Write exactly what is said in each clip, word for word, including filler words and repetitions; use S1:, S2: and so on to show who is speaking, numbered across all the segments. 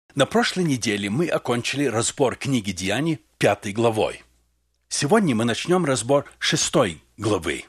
S1: На прошлой неделе мы окончили разбор книги Деяний пятой главой. Сегодня мы начнем разбор шестой главы.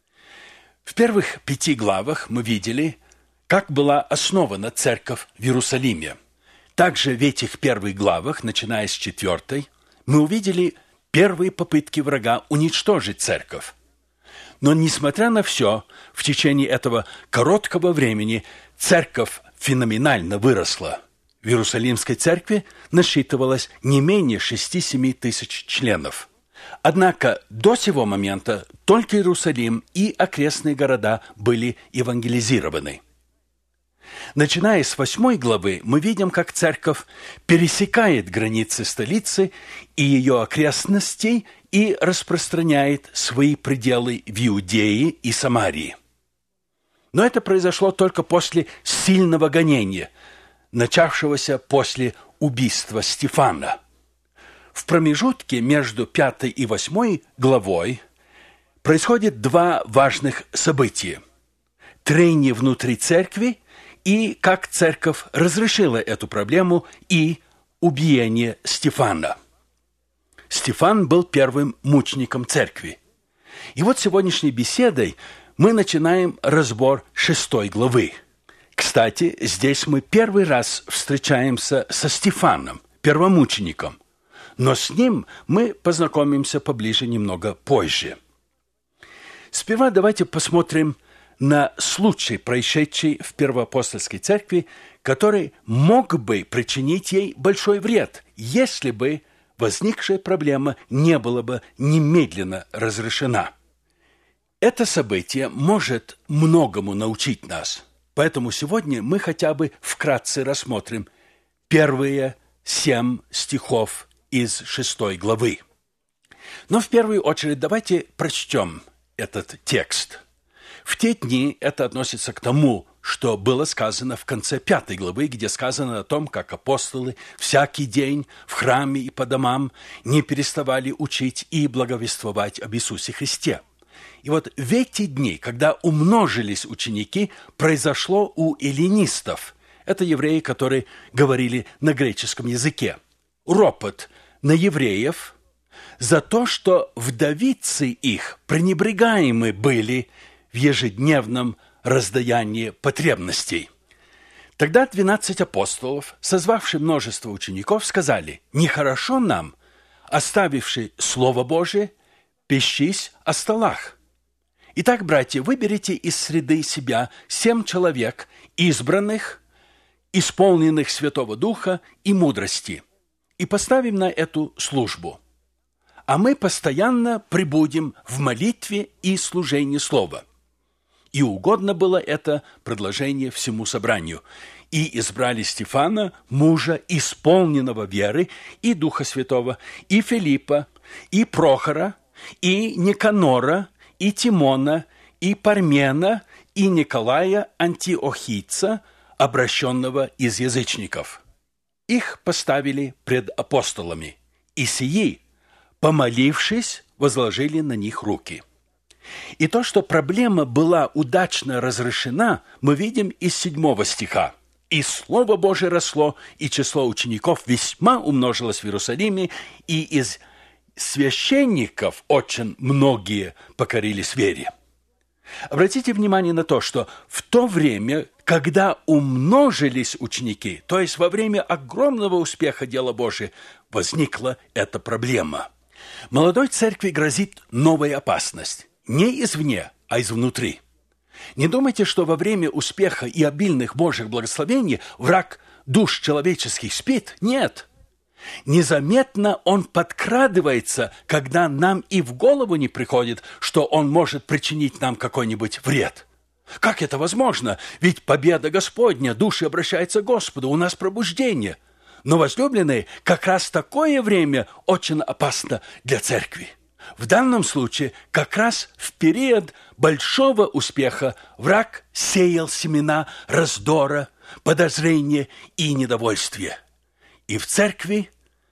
S1: В первых пяти главах мы видели, как была основана церковь в Иерусалиме. Также в этих первых главах, начиная с четвертой, мы увидели первые попытки врага уничтожить церковь. Но, несмотря на все, в течение этого короткого времени церковь феноменально выросла. В Иерусалимской церкви насчитывалось не менее шести-семи тысяч членов. Однако до сего момента только Иерусалим и окрестные города были евангелизированы. Начиная с восьмой главы, мы видим, как церковь пересекает границы столицы и ее окрестностей и распространяет свои пределы в Иудее и Самарии. Но это произошло только после сильного гонения, начавшегося после убийства Стефана. В промежутке между пятой и восьмой главой происходит два важных события: трение внутри церкви и как церковь разрешила эту проблему, и убиение Стефана. Стефан был первым мучеником церкви. И вот сегодняшней беседой мы начинаем разбор шестой главы. Кстати, здесь мы первый раз встречаемся со Стефаном, первомучеником, но с ним мы познакомимся поближе немного позже. Сперва давайте посмотрим на случай, происшедший в Первоапостольской церкви, который мог бы причинить ей большой вред, если бы возникшая проблема не была бы немедленно разрешена. Это событие может многому научить нас, поэтому сегодня мы хотя бы вкратце рассмотрим первые семь стихов из шестой главы. Но в первую очередь давайте прочтем этот текст. В те дни это относится к тому, что было сказано в конце пятой главы, где сказано о том, как апостолы всякий день в храме и по домам не переставали учить и благовествовать об Иисусе Христе. И вот в эти дни, когда умножились ученики, произошло у эллинистов, это евреи, которые говорили на греческом языке, ропот на евреев за то, что вдовицы их пренебрегаемы были в ежедневном раздаянии потребностей. Тогда двенадцать апостолов, созвавшие множество учеников, сказали: «Нехорошо нам, оставивши Слово Божие, пещись о столах. Итак, братья, выберите из среды себя семь человек, избранных, исполненных Святого Духа и мудрости, и поставим на эту службу. А мы постоянно пребудем в молитве и служении Слова». И угодно было это предложение всему собранию. И избрали Стефана, мужа, исполненного веры и Духа Святого, и Филиппа, и Прохора, и Никанора, и Тимона, и Пармена, и Николая Антиохийца, обращенного из язычников. Их поставили пред апостолами, и сии, помолившись, возложили на них руки. И то, что проблема была удачно разрешена, мы видим из седьмого стиха. «И Слово Божие росло, и число учеников весьма умножилось в Иерусалиме, и из священников очень многие покорились вере». Обратите внимание на то, что в то время, когда умножились ученики, то есть во время огромного успеха дела Божия, возникла эта проблема. Молодой церкви грозит новая опасность. Не извне, а изнутри. Не думайте, что во время успеха и обильных Божьих благословений враг душ человеческих спит. Нет. Незаметно он подкрадывается, когда нам и в голову не приходит, что он может причинить нам какой-нибудь вред. Как это возможно? Ведь победа Господня, души обращаются к Господу, у нас пробуждение. Но, возлюбленные, как раз такое время очень опасно для церкви. В данном случае, как раз в период большого успеха враг сеял семена раздора, подозрения и недовольствия. И в церкви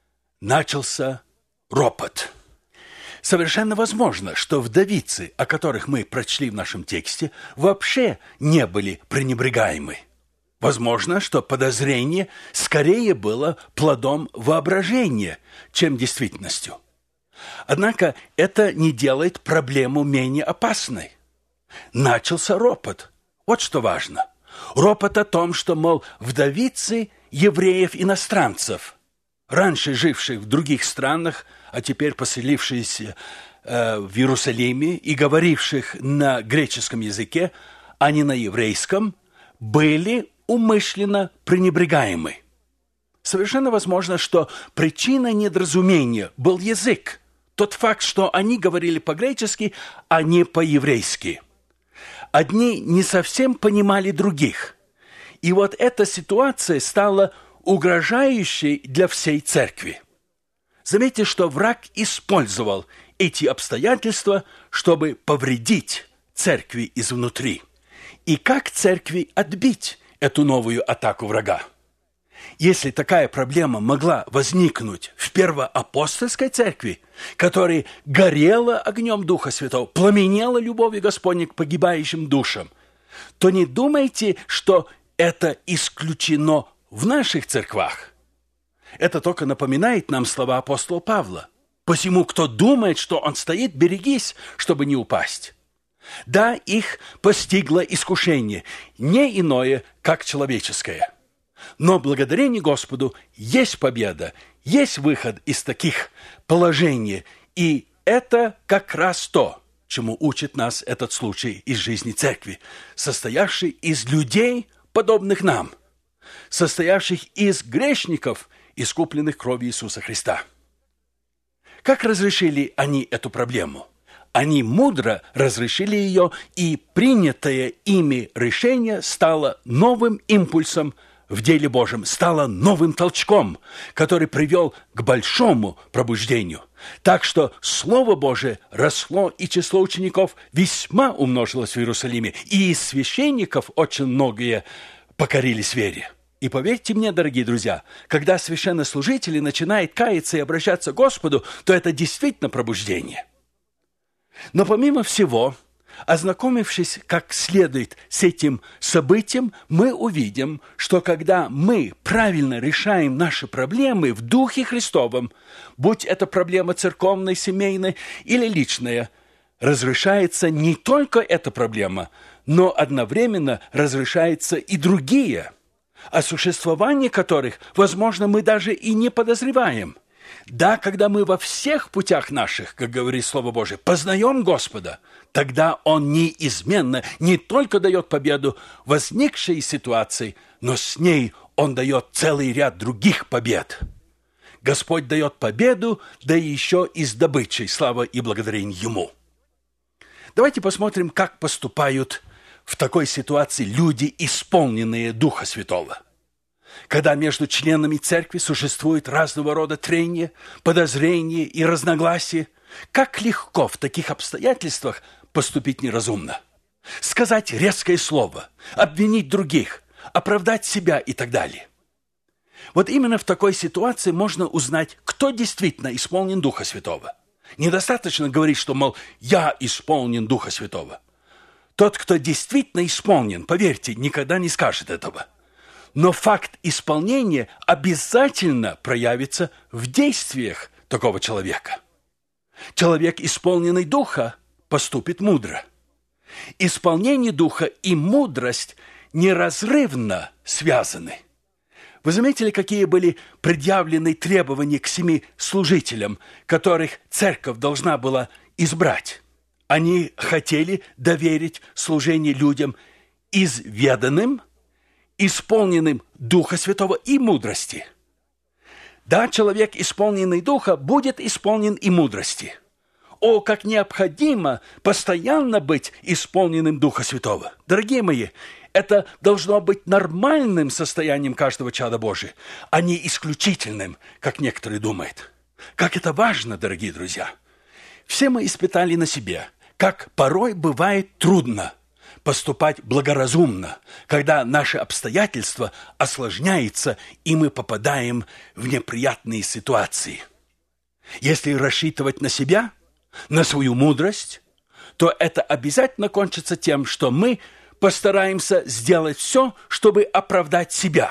S1: начался ропот. Совершенно возможно, что вдовицы, о которых мы прочли в нашем тексте, вообще не были пренебрегаемы. Возможно, что подозрение скорее было плодом воображения, чем действительностью. Однако это не делает проблему менее опасной. Начался ропот. Вот что важно. Ропот о том, что, мол, вдовицы евреев-иностранцев, раньше живших в других странах, а теперь поселившиеся э, в Иерусалиме и говоривших на греческом языке, а не на еврейском, были умышленно пренебрегаемы. Совершенно возможно, что причиной недоразумения был язык, тот факт, что они говорили по-гречески, а не по-еврейски. Одни не совсем понимали других. И вот эта ситуация стала угрожающей для всей церкви. Заметьте, что враг использовал эти обстоятельства, чтобы повредить церкви изнутри. И как церкви отбить эту новую атаку врага? Если такая проблема могла возникнуть в первоапостольской церкви, которая горела огнем Духа Святого, пламенела любовью Господней к погибающим душам, то не думайте, что это исключено в наших церквах. Это только напоминает нам слова апостола Павла. «Посему, кто думает, что он стоит, берегись, чтобы не упасть». Да, их постигло искушение, не иное, как человеческое. Но благодарение Господу есть победа, есть выход из таких положений, и это как раз то, чему учит нас этот случай из жизни церкви, состоявший из людей, подобных нам, состоявших из грешников, искупленных кровью Иисуса Христа. Как разрешили они эту проблему? Они мудро разрешили ее, и принятое ими решение стало новым импульсом в деле Божьем, стало новым толчком, который привел к большому пробуждению. Так что Слово Божие росло, и число учеников весьма умножилось в Иерусалиме, и из священников очень многие покорились вере. И поверьте мне, дорогие друзья, когда священнослужители начинают каяться и обращаться к Господу, то это действительно пробуждение. Но помимо всего, ознакомившись как следует с этим событием, мы увидим, что когда мы правильно решаем наши проблемы в Духе Христовом, будь это проблема церковная, семейная или личная, разрешается не только эта проблема, но одновременно разрешаются и другие, о существовании которых, возможно, мы даже и не подозреваем. Да, когда мы во всех путях наших, как говорит Слово Божие, познаем Господа, тогда Он неизменно не только дает победу в возникшей ситуации, но с ней Он дает целый ряд других побед. Господь дает победу, да и еще и с добычей, слава и благодарение Ему. Давайте посмотрим, как поступают в такой ситуации люди, исполненные Духа Святого. Когда между членами церкви существует разного рода трения, подозрения и разногласия, как легко в таких обстоятельствах поступить неразумно. Сказать резкое слово, обвинить других, оправдать себя и так далее. Вот именно в такой ситуации можно узнать, кто действительно исполнен Духа Святого. Недостаточно говорить, что, мол, я исполнен Духа Святого. Тот, кто действительно исполнен, поверьте, никогда не скажет этого. Но факт исполнения обязательно проявится в действиях такого человека. Человек, исполненный Духа, поступит мудро. Исполнение Духа и мудрость неразрывно связаны. Вы заметили, какие были предъявлены требования к семи служителям, которых церковь должна была избрать? Они хотели доверить служение людям изведанным, исполненным Духа Святого и мудрости. Да, человек, исполненный Духа, будет исполнен и мудрости. О, как необходимо постоянно быть исполненным Духа Святого. Дорогие мои, это должно быть нормальным состоянием каждого чада Божия, а не исключительным, как некоторые думают. Как это важно, дорогие друзья. Все мы испытали на себе, как порой бывает трудно поступать благоразумно, когда наши обстоятельства осложняются, и мы попадаем в неприятные ситуации. Если рассчитывать на себя, на свою мудрость, то это обязательно кончится тем, что мы постараемся сделать все, чтобы оправдать себя.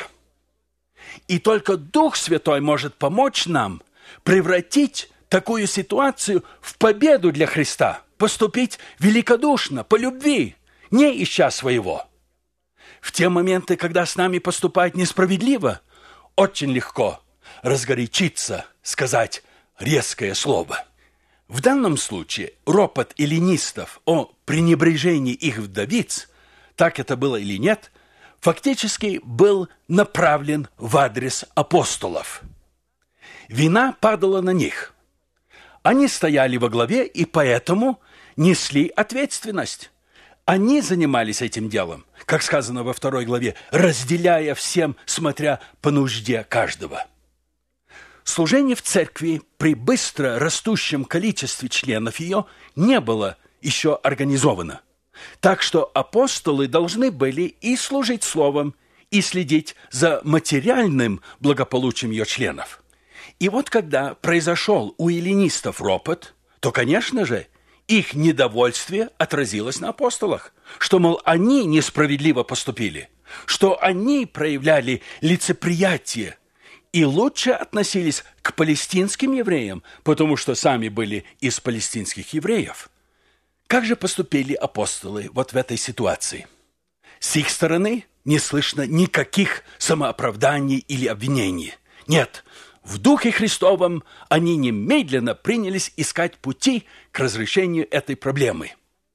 S1: И только Дух Святой может помочь нам превратить такую ситуацию в победу для Христа, поступить великодушно, по любви, не ища своего. В те моменты, когда с нами поступают несправедливо, очень легко разгорячиться, сказать резкое слово. В данном случае ропот эллинистов о пренебрежении их вдовиц, так это было или нет, фактически был направлен в адрес апостолов. Вина падала на них. Они стояли во главе и поэтому несли ответственность. Они занимались этим делом, как сказано во второй главе, разделяя всем, смотря по нужде каждого. Служение в церкви при быстро растущем количестве членов ее не было еще организовано. Так что апостолы должны были и служить словом, и следить за материальным благополучием ее членов. И вот когда произошел у эллинистов ропот, то, конечно же, их недовольствие отразилось на апостолах, что, мол, они несправедливо поступили, что они проявляли лицеприятие и лучше относились к палестинским евреям, потому что сами были из палестинских евреев. Как же поступили апостолы вот в этой ситуации? С их стороны не слышно никаких самооправданий или обвинений. Нет, в Духе Христовом они немедленно принялись искать пути к разрешению этой проблемы.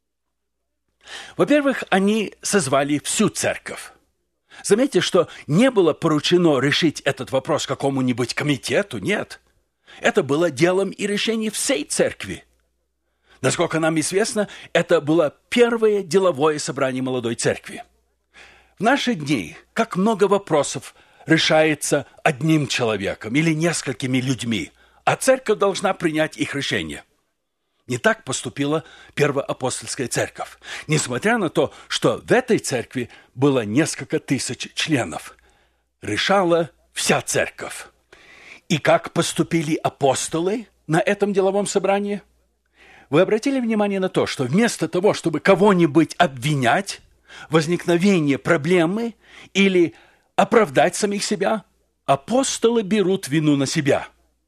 S1: Во-первых, они созвали всю церковь. Заметьте, что не было поручено решить этот вопрос какому-нибудь комитету, нет. Это было делом и решением всей церкви. Насколько нам известно, это было первое деловое собрание молодой церкви. В наши дни, как много вопросов решается одним человеком или несколькими людьми, а церковь должна принять их решение. Не так поступила первоапостольская церковь, несмотря на то, что в этой церкви было несколько тысяч членов. Решала вся церковь. И как поступили апостолы на этом деловом собрании? Вы обратили внимание на то, что вместо того, чтобы кого-нибудь обвинять, возникновение проблемы или оправдать самих себя, апостолы берут вину на себя.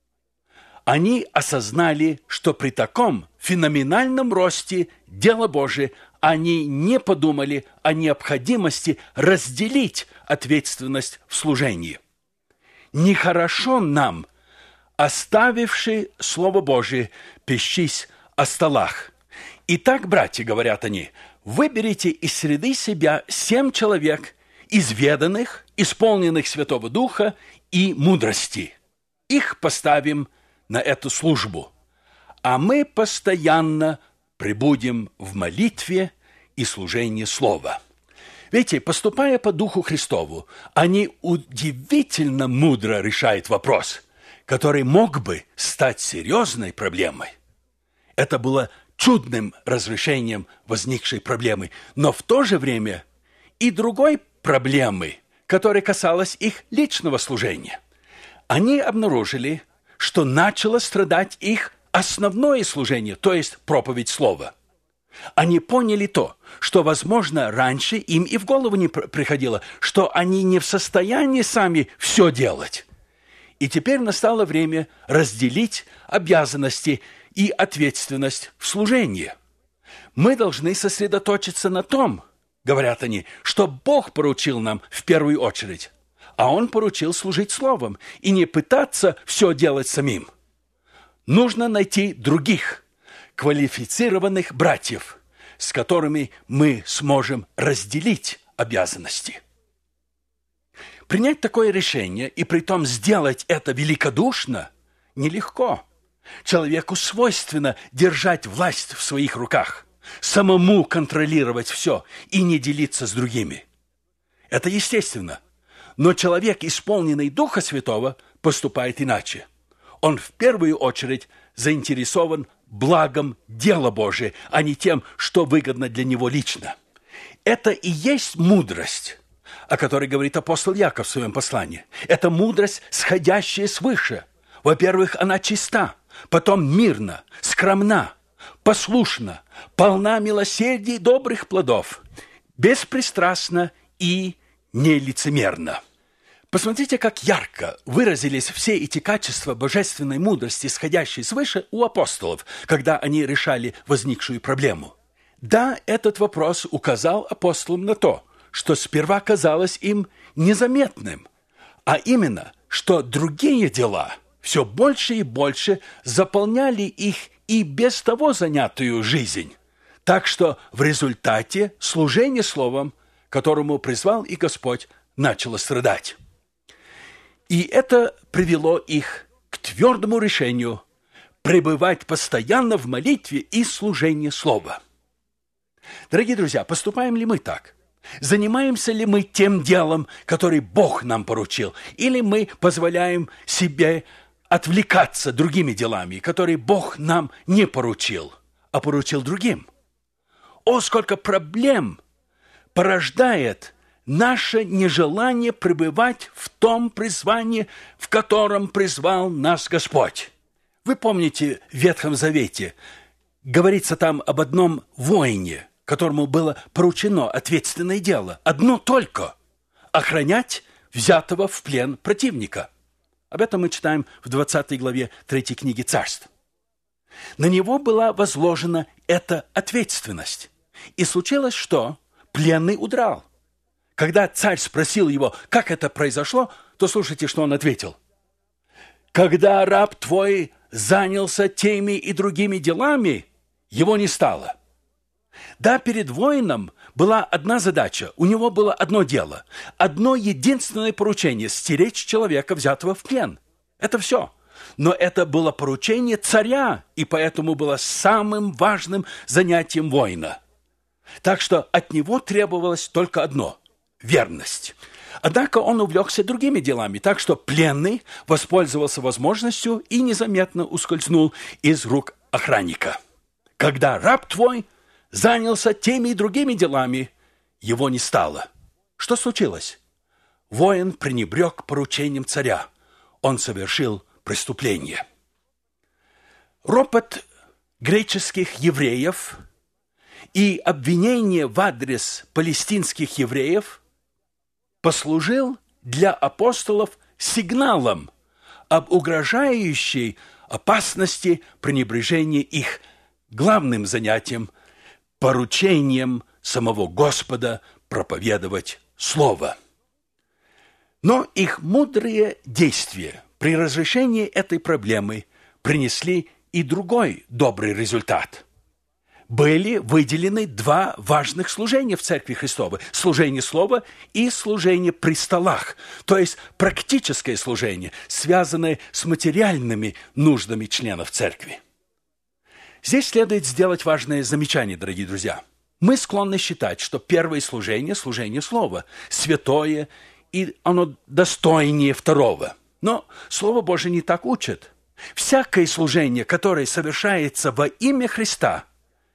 S1: Они осознали, что при таком феноменальном росте дела Божие они не подумали о необходимости разделить ответственность в служении. Нехорошо нам, оставивши Слово Божие, пещись о столах. Итак, братья, говорят они, выберите из среды себя семь человек, изведанных, исполненных Святого Духа и мудрости. Их поставим на эту службу, а мы постоянно пребудем в молитве и служении Слова. Видите, поступая по Духу Христову, они удивительно мудро решают вопрос, который мог бы стать серьезной проблемой. Это было чудным разрешением возникшей проблемы, но в то же время и другой проблемы, которая касалась их личного служения. Они обнаружили, что начало страдать их основное служение, то есть проповедь слова. Они поняли то, что, возможно, раньше им и в голову не приходило, что они не в состоянии сами все делать. И теперь настало время разделить обязанности и ответственность в служении. Мы должны сосредоточиться на том, говорят они, что Бог поручил нам в первую очередь, а Он поручил служить Словом и не пытаться все делать самим. Нужно найти других, квалифицированных братьев, с которыми мы сможем разделить обязанности. Принять такое решение и притом сделать это великодушно нелегко. Человеку свойственно держать власть в своих руках, самому контролировать все и не делиться с другими. Это естественно. Но человек, исполненный Духа Святого, поступает иначе. Он в первую очередь заинтересован благом дела Божия, а не тем, что выгодно для него лично. Это и есть мудрость, о которой говорит апостол Яков в своем послании. Это мудрость, сходящая свыше. Во-первых, она чиста, потом мирна, скромна, послушна, полна милосердия и добрых плодов, беспристрастно и нелицемерно. Посмотрите, как ярко выразились все эти качества божественной мудрости, исходящие свыше, у апостолов, когда они решали возникшую проблему. Да, этот вопрос указал апостолам на то, что сперва казалось им незаметным, а именно, что другие дела все больше и больше заполняли их и без того занятую жизнь. Так что в результате служение словом, которому призвал и Господь, начало страдать. И это привело их к твердому решению пребывать постоянно в молитве и служении слова. Дорогие друзья, поступаем ли мы так? Занимаемся ли мы тем делом, который Бог нам поручил? Или мы позволяем себе отвлекаться другими делами, которые Бог нам не поручил, а поручил другим? О, сколько проблем порождает наше нежелание пребывать в том призвании, в котором призвал нас Господь. Вы помните, в Ветхом Завете говорится там об одном воине, которому было поручено ответственное дело. Одно только – охранять взятого в плен противника. Об этом мы читаем в двадцатой главе третьей книги Царств. На него была возложена эта ответственность. И случилось, что пленный удрал. Когда царь спросил его, как это произошло, то слушайте, что он ответил. «Когда раб твой занялся теми и другими делами, его не стало». Да, перед воином была одна задача, у него было одно дело, одно единственное поручение – стеречь человека, взятого в плен. Это все. Но это было поручение царя, и поэтому было самым важным занятием воина. Так что от него требовалось только одно – верность. Однако он увлекся другими делами, так что пленный воспользовался возможностью и незаметно ускользнул из рук охранника. Когда раб твой занялся теми и другими делами, его не стало. Что случилось? Воин пренебрег поручением царя. Он совершил преступление. Ропот греческих евреев и обвинение в адрес палестинских евреев послужил для апостолов сигналом об угрожающей опасности пренебрежения их главным занятием, поручением самого Господа проповедовать Слово. Но их мудрые действия при разрешении этой проблемы принесли и другой добрый результат. Были выделены два важных служения в Церкви Христовой – служение Слова и служение при столах, то есть практическое служение, связанное с материальными нуждами членов Церкви. Здесь следует сделать важное замечание, дорогие друзья. Мы склонны считать, что первое служение – служение Слова, святое, и оно достойнее второго. Но Слово Божие не так учит. Всякое служение, которое совершается во имя Христа,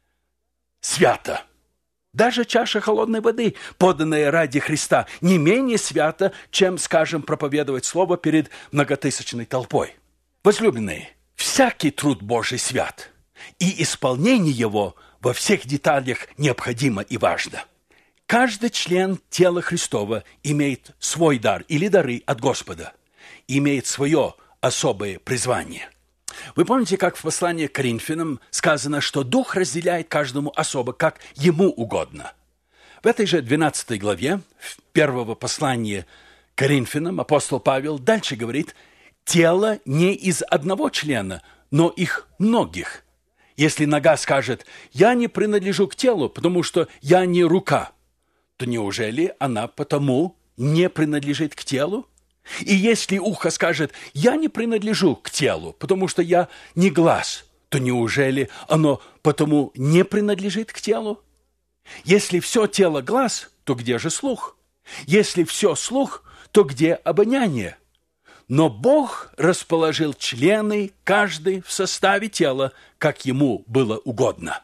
S1: свято. Даже чаша холодной воды, поданная ради Христа, не менее свята, чем, скажем, проповедовать Слово перед многотысячной толпой. Возлюбленные, всякий труд Божий свят, и исполнение его во всех деталях необходимо и важно. Каждый член тела Христова имеет свой дар или дары от Господа, имеет свое особое призвание. Вы помните, как в послании к Коринфянам сказано, что Дух разделяет каждому особо, как ему угодно. В этой же двенадцатой главе первого послания к Коринфянам апостол Павел дальше говорит: «Тело не из одного члена, но их многих. Если нога скажет: «Я не принадлежу к телу, потому что я не рука», то неужели она потому не принадлежит к телу? И если ухо скажет: «Я не принадлежу к телу, потому что я не глаз», то неужели оно потому не принадлежит к телу? Если все тело глаз, то где же слух? Если все слух, то где обоняние? Но Бог расположил члены, каждый в составе тела, как ему было угодно.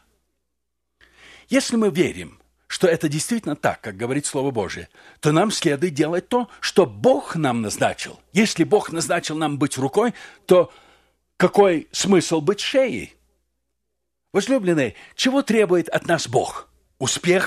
S1: Если мы верим, что это действительно так, как говорит Слово Божие, то нам следует делать то, что Бог нам назначил. Если Бог назначил нам быть рукой, то какой смысл быть шеей? Возлюбленные, чего требует от нас Бог? Успеха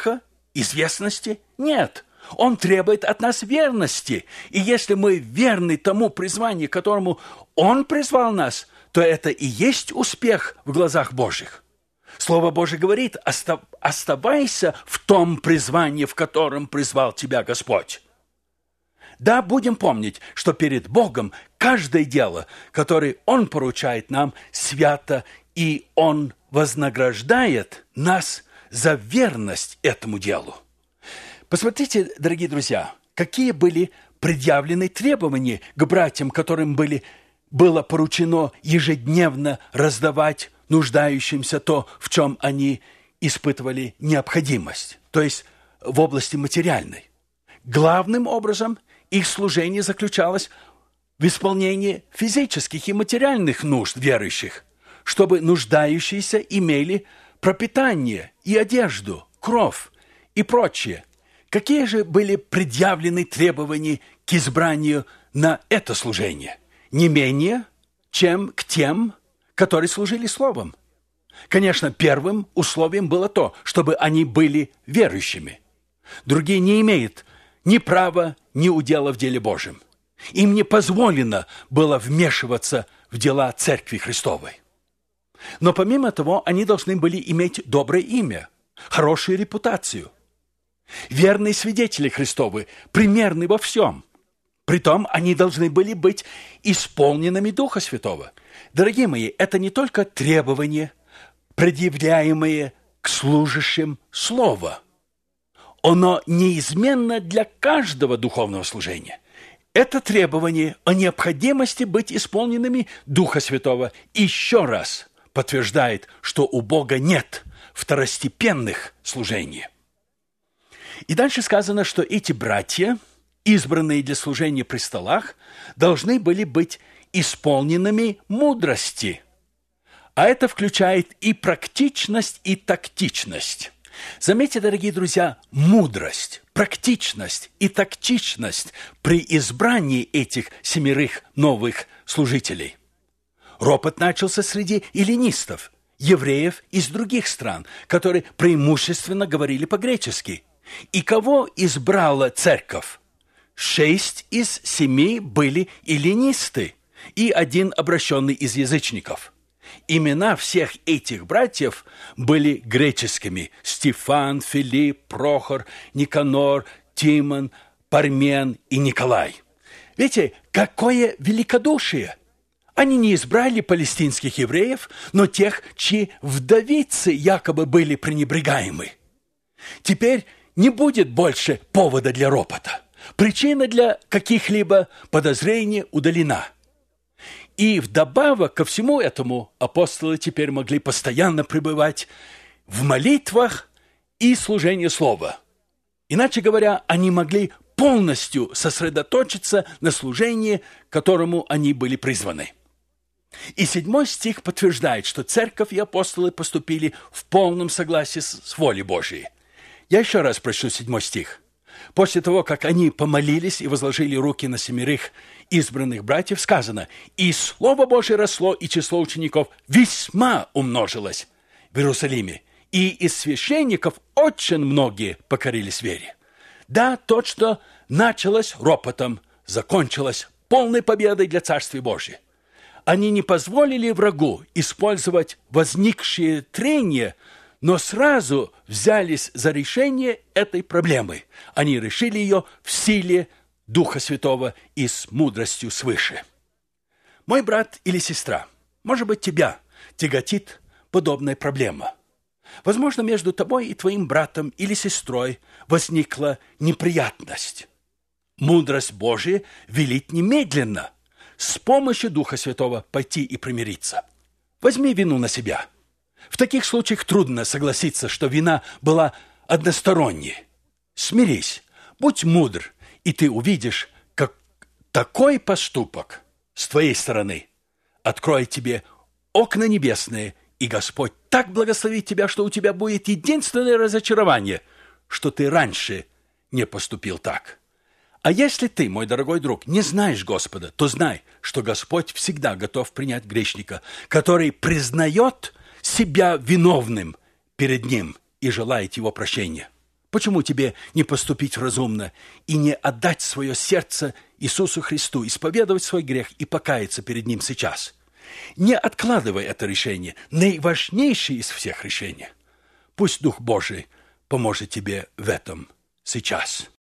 S1: известности? Нет. Он требует от нас верности. И если мы верны тому призванию, к которому Он призвал нас, то это и есть успех в глазах Божьих. Слово Божие говорит: оставайся в том призвании, в котором призвал тебя Господь. Да, будем помнить, что перед Богом каждое дело, которое Он поручает нам, свято, и Он вознаграждает нас за верность этому делу. Посмотрите, дорогие друзья, какие были предъявлены требования к братьям, которым были, было поручено ежедневно раздавать нуждающимся то, в чем они испытывали необходимость, то есть в области материальной. Главным образом их служение заключалось в исполнении физических и материальных нужд верующих, чтобы нуждающиеся имели пропитание и одежду, кров и прочее. Какие же были предъявлены требования к избранию на это служение? Не менее, чем к тем, которые служили Словом. Конечно, первым условием было то, чтобы они были верующими. Другие не имеют ни права, ни удела в деле Божьем. Им не позволено было вмешиваться в дела Церкви Христовой. Но помимо того, они должны были иметь доброе имя, хорошую репутацию. Верные свидетели Христовы, примерны во всем. Притом они должны были быть исполненными Духа Святого. Дорогие мои, это не только требования, предъявляемые к служащим Слова. Оно неизменно для каждого духовного служения. Это требование о необходимости быть исполненными Духа Святого еще раз подтверждает, что у Бога нет второстепенных служений. И дальше сказано, что эти братья, избранные для служения при столах, должны были быть исполненными мудрости. А это включает и практичность, и тактичность. Заметьте, дорогие друзья, мудрость, практичность и тактичность при избрании этих семерых новых служителей. Ропот начался среди эллинистов, евреев из других стран, которые преимущественно говорили по-гречески. И кого избрала церковь? Шесть из семи были эллинисты и один обращенный из язычников. Имена всех этих братьев были греческими: Стефан, Филипп, Прохор, Никанор, Тимон, Пармен и Николай. Видите, какое великодушие! Они не избрали палестинских евреев, но тех, чьи вдовицы якобы были пренебрегаемы. Теперь не будет больше повода для ропота. Причина для каких-либо подозрений удалена. И вдобавок ко всему этому апостолы теперь могли постоянно пребывать в молитвах и служении Слова. Иначе говоря, они могли полностью сосредоточиться на служении, к которому они были призваны. И седьмой стих подтверждает, что церковь и апостолы поступили в полном согласии с волей Божией. Я еще раз прочту седьмой стих. После того, как они помолились и возложили руки на семерых избранных братьев, сказано: «И Слово Божие росло, и число учеников весьма умножилось в Иерусалиме, и из священников очень многие покорились вере». Да, то, что началось ропотом, закончилось полной победой для Царствия Божия. Они не позволили врагу использовать возникшие трения, но сразу взялись за решение этой проблемы. Они решили ее в силе Духа Святого и с мудростью свыше. Мой брат или сестра, может быть, тебя тяготит подобная проблема. Возможно, между тобой и твоим братом или сестрой возникла неприятность. Мудрость Божия велит немедленно с помощью Духа Святого пойти и примириться. Возьми вину на себя. В таких случаях трудно согласиться, что вина была односторонней. Смирись, будь мудр, и ты увидишь, как такой поступок с твоей стороны откроет тебе окна небесные, и Господь так благословит тебя, что у тебя будет единственное разочарование, что ты раньше не поступил так. А если ты, мой дорогой друг, не знаешь Господа, то знай, что Господь всегда готов принять грешника, который признает себя виновным перед Ним и желает Его прощения. Почему тебе не поступить разумно и не отдать свое сердце Иисусу Христу, исповедовать свой грех и покаяться перед Ним сейчас? Не откладывай это решение, наиважнейшее из всех решений. Пусть Дух Божий поможет тебе в этом сейчас.